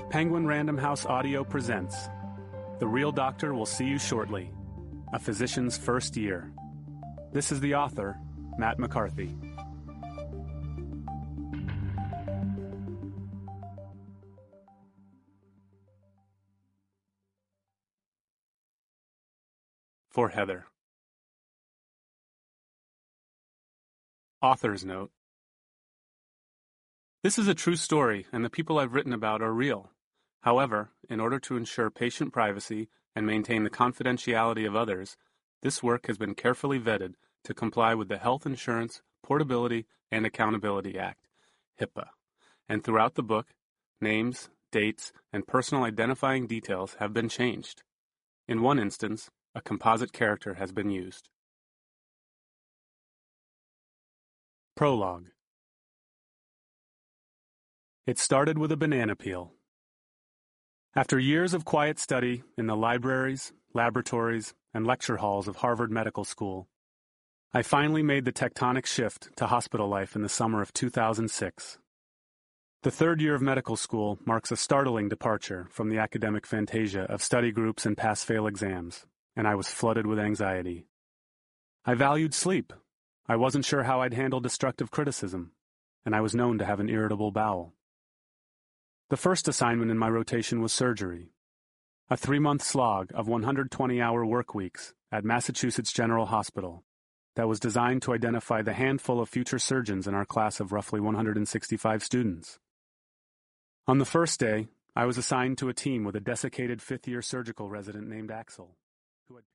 Penguin Random House Audio presents The Real Doctor Will See You Shortly, A Physician's First Year. This is the author, Matt McCarthy. For Heather. Author's note. This is a true story, and the people I've written about are real. However, in order to ensure patient privacy and maintain the confidentiality of others, this work has been carefully vetted to comply with the Health Insurance Portability and Accountability Act, HIPAA. And throughout the book, names, dates, and personal identifying details have been changed. In one instance, a composite character has been used. Prologue. It started with a banana peel. After years of quiet study in the libraries, laboratories, and lecture halls of Harvard Medical School, I finally made the tectonic shift to hospital life in the summer of 2006. The third year of medical school marks a startling departure from the academic fantasia of study groups and pass-fail exams, and I was flooded with anxiety. I valued sleep. I wasn't sure how I'd handle destructive criticism, and I was known to have an irritable bowel. The first assignment in my rotation was surgery, a 3-month slog of 120-hour work weeks at Massachusetts General Hospital that was designed to identify the handful of future surgeons in our class of roughly 165 students. On the first day, I was assigned to a team with a desiccated fifth-year surgical resident named Axel, who had